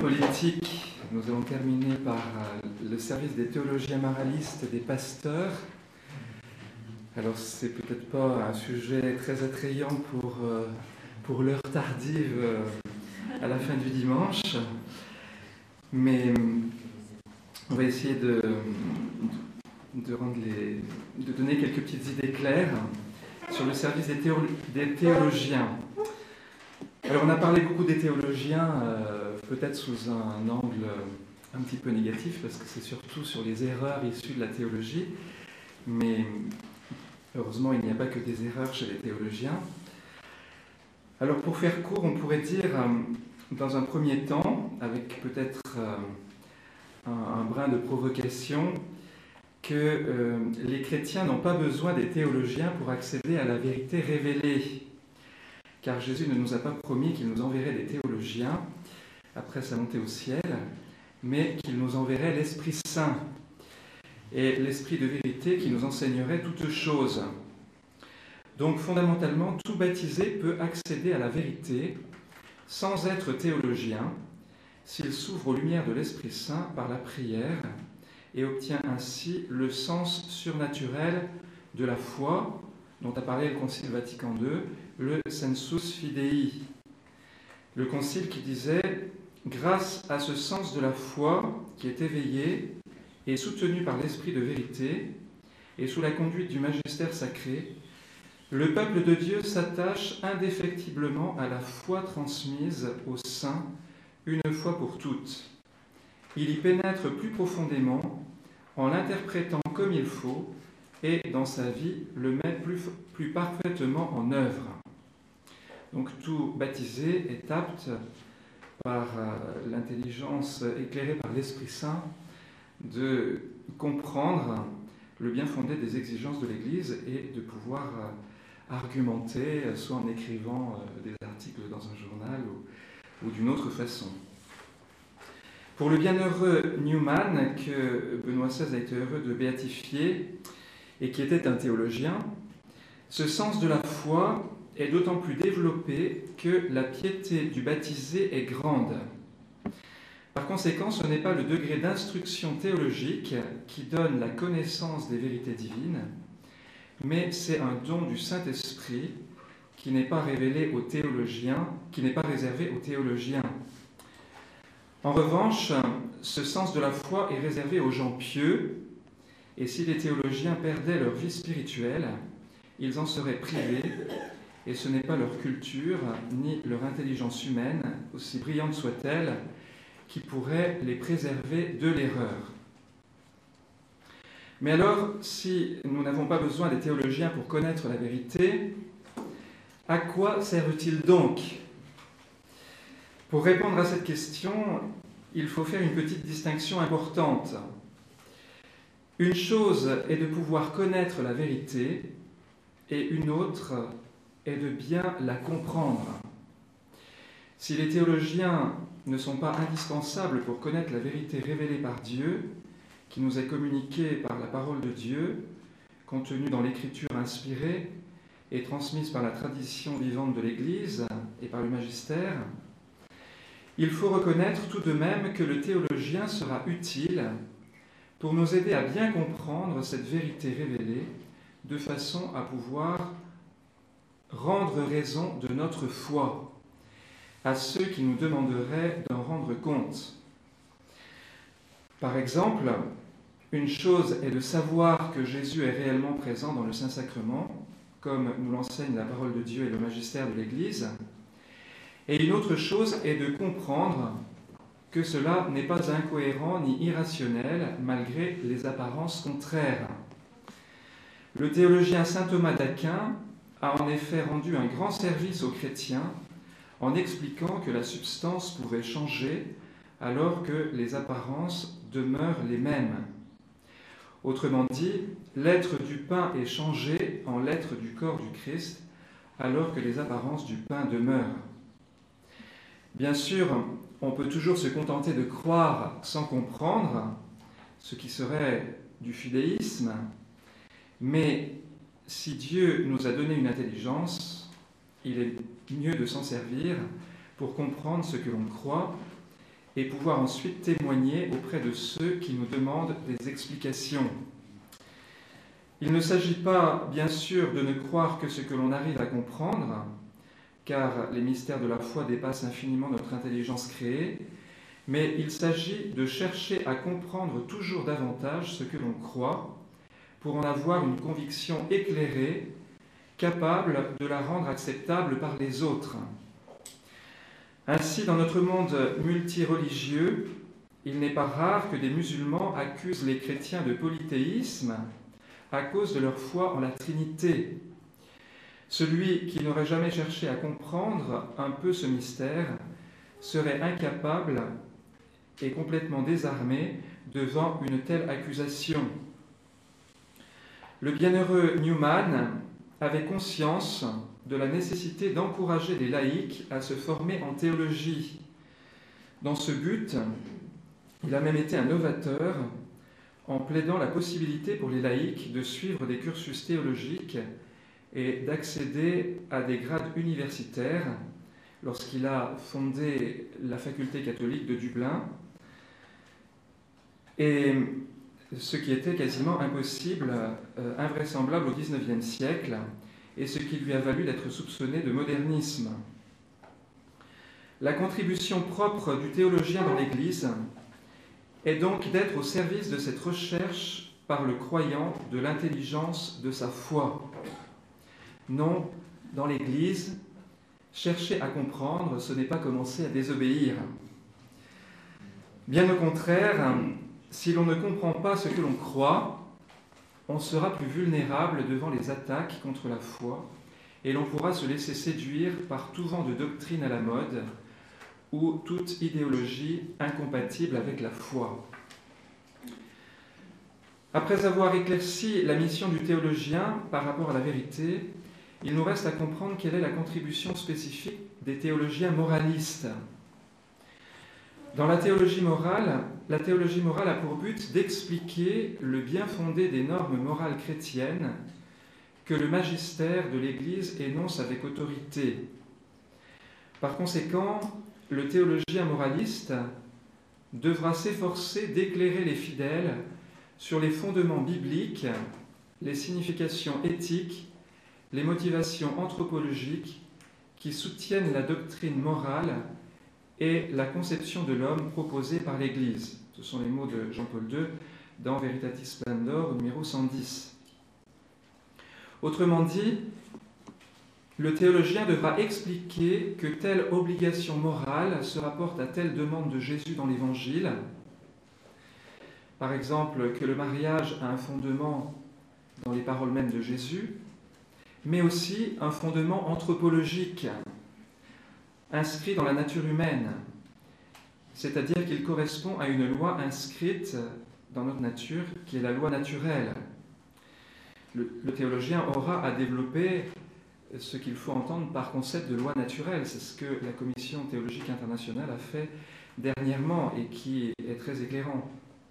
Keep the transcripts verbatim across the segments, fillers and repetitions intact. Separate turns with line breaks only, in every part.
politique, nous allons terminer par le service des théologiens moralistes et des pasteurs. Alors, c'est peut-être pas un sujet très attrayant pour, pour l'heure tardive à la fin du dimanche, mais on va essayer de, de, rendre les, de donner quelques petites idées claires sur le service des, théolo, des théologiens. Alors, on a parlé beaucoup des théologiens, euh, peut-être sous un angle un petit peu négatif, parce que c'est surtout sur les erreurs issues de la théologie, mais heureusement, il n'y a pas que des erreurs chez les théologiens. Alors, pour faire court, on pourrait dire, euh, dans un premier temps, avec peut-être euh, un, un brin de provocation, que euh, les chrétiens n'ont pas besoin des théologiens pour accéder à la vérité révélée. Car Jésus ne nous a pas promis qu'il nous enverrait des théologiens après sa montée au ciel, mais qu'il nous enverrait l'Esprit Saint et l'Esprit de vérité qui nous enseignerait toutes choses. Donc fondamentalement, tout baptisé peut accéder à la vérité sans être théologien, s'il s'ouvre aux lumières de l'Esprit Saint par la prière et obtient ainsi le sens surnaturel de la foi, dont a parlé le Concile Vatican deux, le sensus fidei. Le Concile qui disait « Grâce à ce sens de la foi qui est éveillé et soutenu par l'Esprit de vérité et sous la conduite du magistère sacré, le peuple de Dieu s'attache indéfectiblement à la foi transmise aux saints une fois pour toutes. Il y pénètre plus profondément en l'interprétant comme il faut et, dans sa vie, le met plus, plus parfaitement en œuvre. » Donc tout baptisé est apte, par euh, l'intelligence éclairée par l'Esprit Saint, de comprendre le bien fondé des exigences de l'Église et de pouvoir euh, argumenter, soit en écrivant euh, des articles dans un journal ou, ou d'une autre façon. Pour le bienheureux Newman, que Benoît seize a été heureux de béatifier et qui était un théologien, ce sens de la foi est d'autant plus développé que la piété du baptisé est grande. Par conséquent, ce n'est pas le degré d'instruction théologique qui donne la connaissance des vérités divines, mais c'est un don du Saint-Esprit qui n'est pas révélé aux théologiens, qui n'est pas réservé aux théologiens. En revanche, ce sens de la foi est réservé aux gens pieux, et si les théologiens perdaient leur vie spirituelle, ils en seraient privés, et ce n'est pas leur culture, ni leur intelligence humaine, aussi brillante soit-elle, qui pourrait les préserver de l'erreur. Mais alors, si nous n'avons pas besoin des théologiens pour connaître la vérité, à quoi servent-ils donc ? Pour répondre à cette question, il faut faire une petite distinction importante. Une chose est de pouvoir connaître la vérité, et une autre est de bien la comprendre. Si les théologiens ne sont pas indispensables pour connaître la vérité révélée par Dieu, qui nous est communiquée par la parole de Dieu, contenue dans l'écriture inspirée et transmise par la tradition vivante de l'Église et par le magistère, il faut reconnaître tout de même que le théologien sera utile pour nous aider à bien comprendre cette vérité révélée de façon à pouvoir rendre raison de notre foi à ceux qui nous demanderaient d'en rendre compte. Par exemple, une chose est de savoir que Jésus est réellement présent dans le Saint-Sacrement, comme nous l'enseigne la parole de Dieu et le magistère de l'Église, et une autre chose est de comprendre que cela n'est pas incohérent ni irrationnel malgré les apparences contraires. Le théologien saint Thomas d'Aquin a en effet rendu un grand service aux chrétiens en expliquant que la substance pouvait changer alors que les apparences demeurent les mêmes. Autrement dit, l'être du pain est changé en l'être du corps du Christ alors que les apparences du pain demeurent. Bien sûr, on peut toujours se contenter de croire sans comprendre, ce qui serait du fidéisme, mais si Dieu nous a donné une intelligence, il est mieux de s'en servir pour comprendre ce que l'on croit et pouvoir ensuite témoigner auprès de ceux qui nous demandent des explications. Il ne s'agit pas, bien sûr, de ne croire que ce que l'on arrive à comprendre, car les mystères de la foi dépassent infiniment notre intelligence créée, mais il s'agit de chercher à comprendre toujours davantage ce que l'on croit, pour en avoir une conviction éclairée, capable de la rendre acceptable par les autres. Ainsi, dans notre monde multireligieux, il n'est pas rare que des musulmans accusent les chrétiens de polythéisme à cause de leur foi en la Trinité. Celui qui n'aurait jamais cherché à comprendre un peu ce mystère serait incapable et complètement désarmé devant une telle accusation. Le bienheureux Newman avait conscience de la nécessité d'encourager les laïcs à se former en théologie. Dans ce but, il a même été un novateur en plaidant la possibilité pour les laïcs de suivre des cursus théologiques et d'accéder à des grades universitaires lorsqu'il a fondé la faculté catholique de Dublin, et ce qui était quasiment impossible, euh, invraisemblable au dix-neuvième siècle, et ce qui lui a valu d'être soupçonné de modernisme. La contribution propre du théologien dans l'Église est donc d'être au service de cette recherche par le croyant de l'intelligence de sa foi. Non, dans l'Église, chercher à comprendre, ce n'est pas commencer à désobéir. Bien au contraire, si l'on ne comprend pas ce que l'on croit, on sera plus vulnérable devant les attaques contre la foi et l'on pourra se laisser séduire par tout vent de doctrine à la mode ou toute idéologie incompatible avec la foi. Après avoir éclairci la mission du théologien par rapport à la vérité, il nous reste à comprendre quelle est la contribution spécifique des théologiens moralistes. Dans la théologie morale, la théologie morale a pour but d'expliquer le bien fondé des normes morales chrétiennes que le magistère de l'Église énonce avec autorité. Par conséquent, le théologien moraliste devra s'efforcer d'éclairer les fidèles sur les fondements bibliques, les significations éthiques, les motivations anthropologiques qui soutiennent la doctrine morale et la conception de l'homme proposée par l'Église. Ce sont les mots de Jean-Paul deux dans Veritatis Splendor, numéro cent dix. Autrement dit, le théologien devra expliquer que telle obligation morale se rapporte à telle demande de Jésus dans l'Évangile. Par exemple, que le mariage a un fondement dans les paroles mêmes de Jésus, mais aussi un fondement anthropologique, inscrit dans la nature humaine, c'est-à-dire qu'il correspond à une loi inscrite dans notre nature, qui est la loi naturelle. Le, le théologien aura à développer ce qu'il faut entendre par concept de loi naturelle. C'est ce que la Commission théologique internationale a fait dernièrement et qui est très éclairant.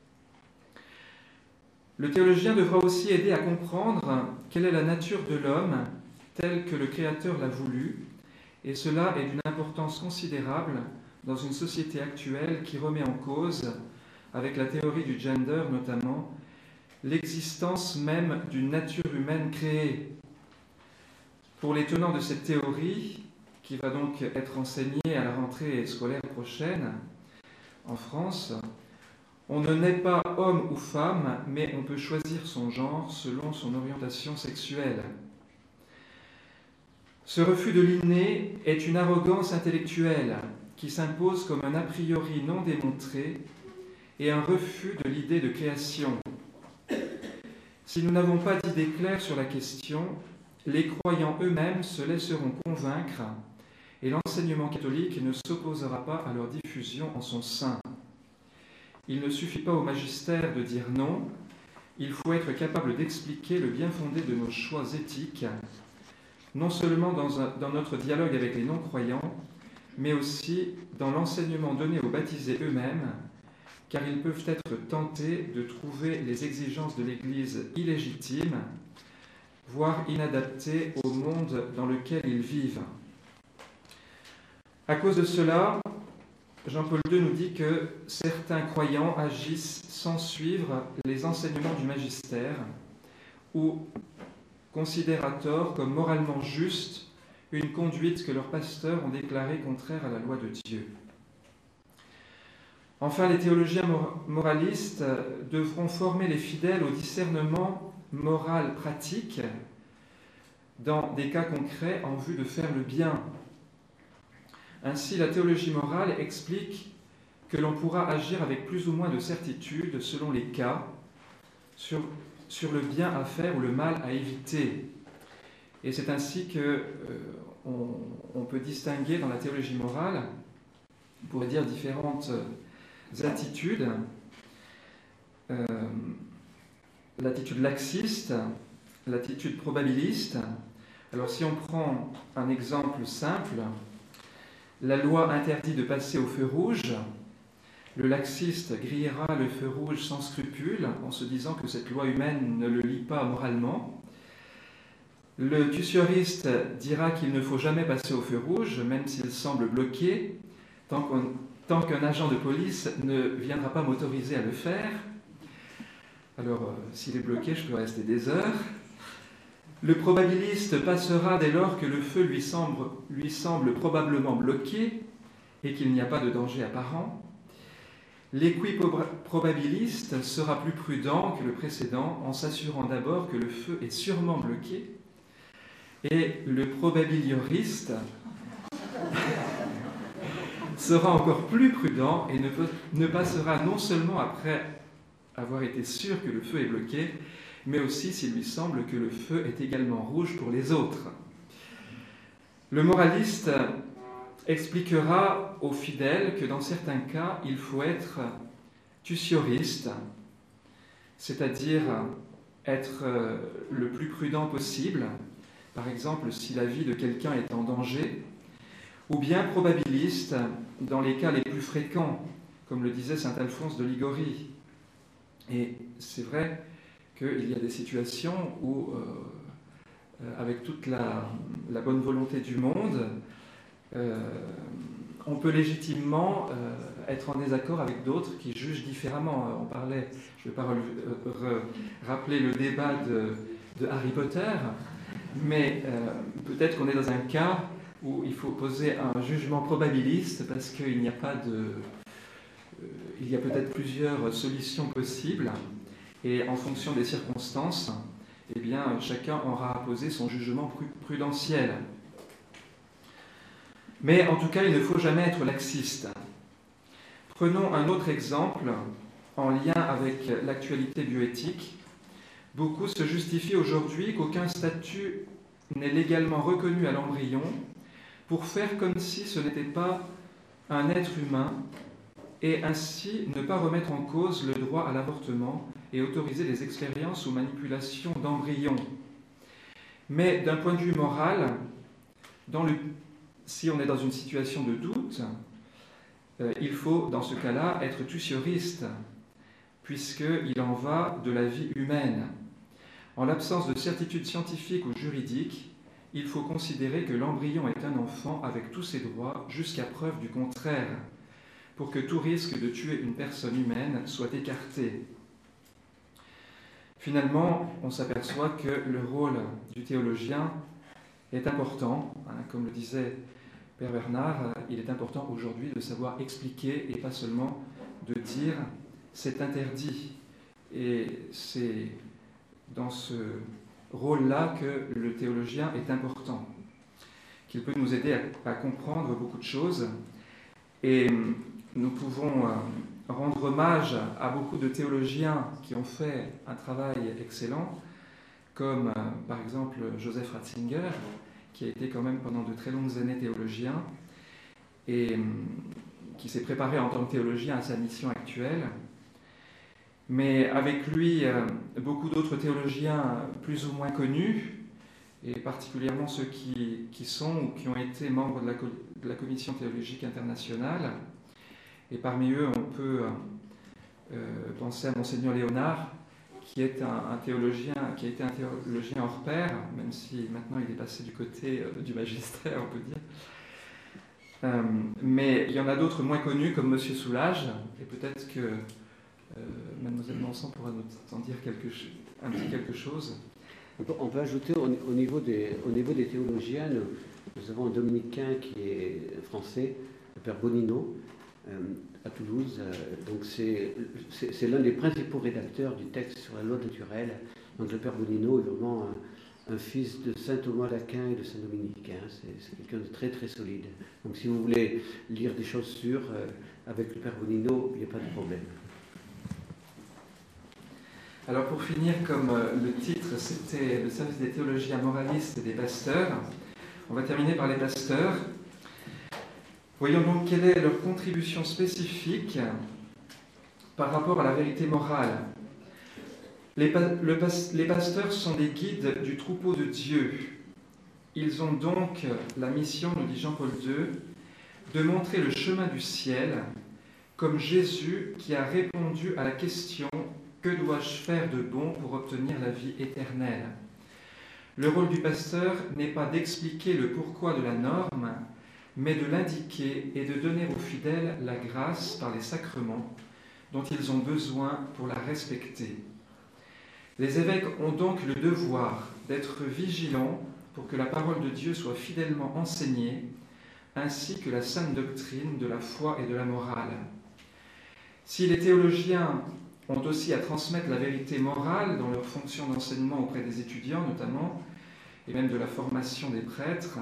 Le théologien devra aussi aider à comprendre quelle est la nature de l'homme telle que le Créateur l'a voulu, et cela est d'une importance considérable dans une société actuelle qui remet en cause, avec la théorie du gender notamment, l'existence même d'une nature humaine créée. Pour les tenants de cette théorie, qui va donc être enseignée à la rentrée scolaire prochaine en France, on ne naît pas homme ou femme, mais on peut choisir son genre selon son orientation sexuelle. Ce refus de l'inné est une arrogance intellectuelle qui s'impose comme un a priori non démontré et un refus de l'idée de création. Si nous n'avons pas d'idée claire sur la question, les croyants eux-mêmes se laisseront convaincre et l'enseignement catholique ne s'opposera pas à leur diffusion en son sein. Il ne suffit pas au magistère de dire non, il faut être capable d'expliquer le bien fondé de nos choix éthiques, non seulement dans, un, dans notre dialogue avec les non-croyants, mais aussi dans l'enseignement donné aux baptisés eux-mêmes, car ils peuvent être tentés de trouver les exigences de l'Église illégitimes, voire inadaptées au monde dans lequel ils vivent. À cause de cela, Jean-Paul deux nous dit que certains croyants agissent sans suivre les enseignements du magistère ou considèrent à tort comme moralement juste une conduite que leurs pasteurs ont déclarée contraire à la loi de Dieu. Enfin, les théologiens moralistes devront former les fidèles au discernement moral pratique dans des cas concrets en vue de faire le bien. Ainsi, la théologie morale explique que l'on pourra agir avec plus ou moins de certitude, selon les cas, sur, sur le bien à faire ou le mal à éviter. Et c'est ainsi qu'on euh, on peut distinguer dans la théologie morale, on pourrait dire différentes attitudes. Euh, l'attitude laxiste, l'attitude probabiliste. Alors si on prend un exemple simple, la loi interdit de passer au feu rouge. Le laxiste grillera le feu rouge sans scrupule, en se disant que cette loi humaine ne le lie pas moralement. Le tussioriste dira qu'il ne faut jamais passer au feu rouge, même s'il semble bloqué, tant qu'on, tant qu'un agent de police ne viendra pas m'autoriser à le faire. Alors, euh, s'il est bloqué, je peux rester des heures. Le probabiliste passera dès lors que le feu lui semble, lui semble probablement bloqué et qu'il n'y a pas de danger apparent. L'équiprobabiliste sera plus prudent que le précédent en s'assurant d'abord que le feu est sûrement bloqué. Et le probabilioriste sera encore plus prudent et ne, peut, ne passera non seulement après avoir été sûr que le feu est bloqué, mais aussi s'il lui semble que le feu est également rouge pour les autres. Le moraliste expliquera aux fidèles que dans certains cas, il faut être tussioriste, c'est-à-dire être le plus prudent possible, par exemple si la vie de quelqu'un est en danger, ou bien probabiliste dans les cas les plus fréquents, comme le disait saint Alphonse de Ligorie. Et c'est vrai qu'il y a des situations où, euh, avec toute la, la bonne volonté du monde, euh, on peut légitimement euh, être en désaccord avec d'autres qui jugent différemment. On parlait, je ne vais pas re, re, rappeler le débat de, de Harry Potter, mais euh, peut-être qu'on est dans un cas où il faut poser un jugement probabiliste parce qu'il n'y a pas de... Euh, il y a peut-être plusieurs solutions possibles et en fonction des circonstances, eh bien, chacun aura à poser son jugement prudentiel. Mais en tout cas, il ne faut jamais être laxiste. Prenons un autre exemple en lien avec l'actualité bioéthique. Beaucoup se justifient aujourd'hui qu'aucun statut n'est légalement reconnu à l'embryon pour faire comme si ce n'était pas un être humain et ainsi ne pas remettre en cause le droit à l'avortement et autoriser les expériences ou manipulations d'embryons. Mais d'un point de vue moral, dans le, si on est dans une situation de doute, euh, il faut dans ce cas-là être tussioriste, puisqu'il en va de la vie humaine. En l'absence de certitude scientifique ou juridique, il faut considérer que l'embryon est un enfant avec tous ses droits jusqu'à preuve du contraire, pour que tout risque de tuer une personne humaine soit écarté. Finalement, on s'aperçoit que le rôle du théologien est important. Hein, comme le disait Père Bernard, il est important aujourd'hui de savoir expliquer et pas seulement de dire « c'est interdit ». Et c'est dans ce rôle-là que le théologien est important, qu'il peut nous aider à, à comprendre beaucoup de choses. Et nous pouvons rendre hommage à beaucoup de théologiens qui ont fait un travail excellent, comme par exemple Joseph Ratzinger, qui a été quand même pendant de très longues années théologien et qui s'est préparé en tant que théologien à sa mission actuelle. Mais avec lui, beaucoup d'autres théologiens plus ou moins connus, et particulièrement ceux qui, qui sont ou qui ont été membres de la, de la Commission théologique internationale. Et parmi eux, on peut euh, penser à Monseigneur Léonard, qui est un, un théologien, qui a été un théologien hors pair, même si maintenant il est passé du côté euh, du magistère, on peut dire. Euh, mais il y en a d'autres moins connus, comme Monsieur Soulage, et peut-être que euh, Mademoiselle Manson pourra nous en dire quelque, un petit quelque chose.
On peut, on peut ajouter au, au, niveau des, au niveau des théologiens, nous, nous avons un dominicain qui est français, le Père Bonino, euh, à Toulouse. Euh, donc c'est l'un des principaux rédacteurs du texte sur la loi naturelle. Donc le Père Bonino est vraiment un, un fils de saint Thomas d'Aquin et de saint Dominique. Hein. C'est quelqu'un de très très solide. Donc si vous voulez lire des choses sûres, euh, avec le Père Bonino, il n'y a pas de problème.
Alors pour finir, comme euh, le titre c'était le service des théologiens moralistes et des pasteurs, on va terminer par les pasteurs. Voyons donc quelle est leur contribution spécifique par rapport à la vérité morale. Les, pa le pas les pasteurs sont des guides du troupeau de Dieu. Ils ont donc la mission, nous dit Jean-Paul deux, de montrer le chemin du ciel, comme Jésus qui a répondu à la question « Que dois-je faire de bon pour obtenir la vie éternelle ?» Le rôle du pasteur n'est pas d'expliquer le pourquoi de la norme, mais de l'indiquer et de donner aux fidèles la grâce par les sacrements dont ils ont besoin pour la respecter. Les évêques ont donc le devoir d'être vigilants pour que la parole de Dieu soit fidèlement enseignée, ainsi que la sainte doctrine de la foi et de la morale. Si les théologiens ont aussi à transmettre la vérité morale dans leur fonction d'enseignement auprès des étudiants notamment, et même de la formation des prêtres,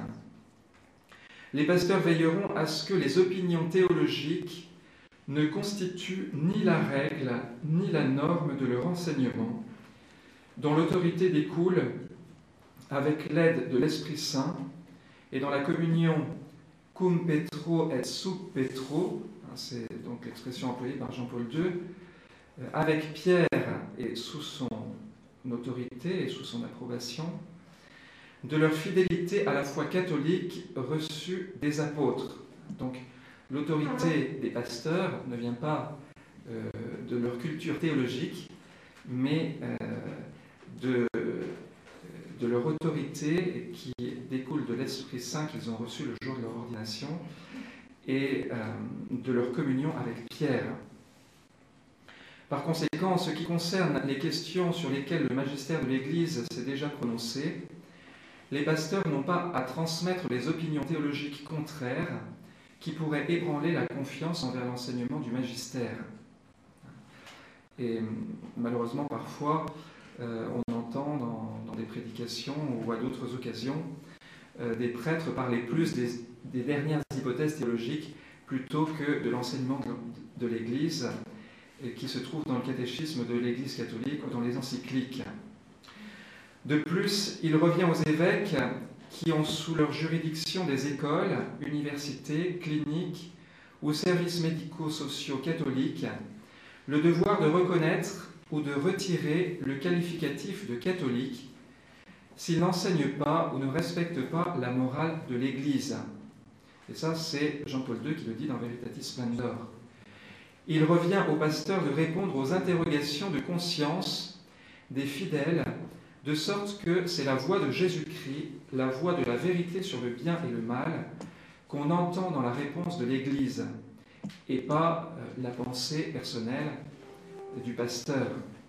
les pasteurs veilleront à ce que les opinions théologiques ne constituent ni la règle ni la norme de leur enseignement, dont l'autorité découle avec l'aide de l'Esprit Saint et dans la communion cum Petro et sub Petro, c'est donc l'expression employée par Jean-Paul deux, avec Pierre et sous son autorité et sous son approbation, de leur fidélité à la foi catholique reçue des apôtres. Donc l'autorité des pasteurs ne vient pas euh, de leur culture théologique, mais euh, de, de leur autorité qui découle de l'Esprit Saint qu'ils ont reçu le jour de leur ordination et euh, de leur communion avec Pierre. Par conséquent, en ce qui concerne les questions sur lesquelles le magistère de l'Église s'est déjà prononcé, les pasteurs n'ont pas à transmettre les opinions théologiques contraires qui pourraient ébranler la confiance envers l'enseignement du magistère. Et malheureusement, parfois, euh, on entend dans, dans des prédications ou à d'autres occasions euh, des prêtres parler plus des, des dernières hypothèses théologiques plutôt que de l'enseignement de, de l'Église qui se trouve dans le catéchisme de l'Église catholique ou dans les encycliques. De plus, il revient aux évêques qui ont sous leur juridiction des écoles, universités, cliniques ou services médico-sociaux catholiques le devoir de reconnaître ou de retirer le qualificatif de catholique s'ils n'enseignent pas ou ne respectent pas la morale de l'Église. Et ça, c'est Jean-Paul deux qui le dit dans Veritatis Splendor. Il revient aux pasteurs de répondre aux interrogations de conscience des fidèles, de sorte que c'est la voix de Jésus-Christ, la voix de la vérité sur le bien et le mal, qu'on entend dans la réponse de l'Église, et pas la pensée personnelle du pasteur.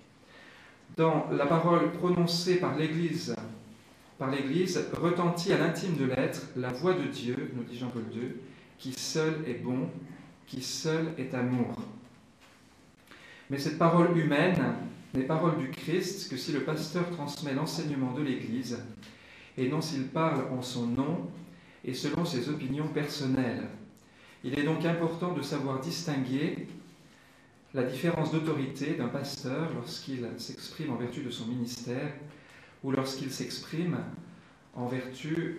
Dans la parole prononcée par l'Église, par l'Église, retentit à l'intime de l'être la voix de Dieu, nous dit Jean-Paul deux, qui seul est bon, qui seul est amour. Mais cette parole humaine n'est parole du Christ que si le pasteur transmet l'enseignement de l'Église, et non s'il parle en son nom et selon ses opinions personnelles. Il est donc important de savoir distinguer la différence d'autorité d'un pasteur lorsqu'il s'exprime en vertu de son ministère ou lorsqu'il s'exprime en vertu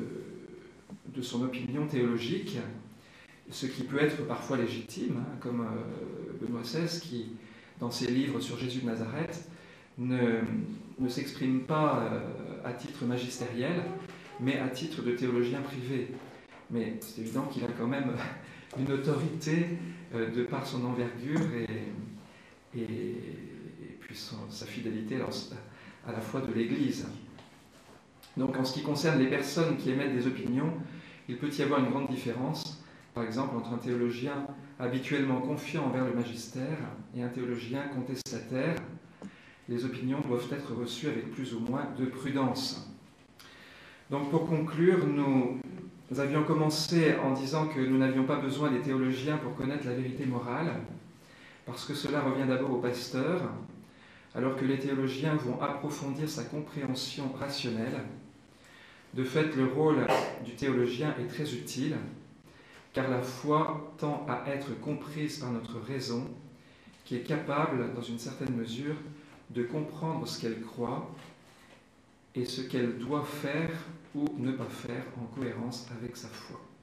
de, de son opinion théologique, ce qui peut être parfois légitime, hein, comme euh, Benoît seize qui, dans ses livres sur Jésus de Nazareth, ne, ne s'exprime pas euh, à titre magistériel, mais à titre de théologien privé. Mais c'est évident qu'il a quand même une autorité euh, de par son envergure et, et, et puis son, sa fidélité alors, à la foi de l'Église. Donc en ce qui concerne les personnes qui émettent des opinions, il peut y avoir une grande différence, par exemple, entre un théologien habituellement confiant envers le magistère et un théologien contestataire. Les opinions doivent être reçues avec plus ou moins de prudence. Donc pour conclure, nous, nous avions commencé en disant que nous n'avions pas besoin des théologiens pour connaître la vérité morale, parce que cela revient d'abord aux pasteurs, alors que les théologiens vont approfondir sa compréhension rationnelle. De fait, le rôle du théologien est très utile, car la foi tend à être comprise par notre raison, qui est capable, dans une certaine mesure, de comprendre ce qu'elle croit et ce qu'elle doit faire ou ne pas faire en cohérence avec sa foi.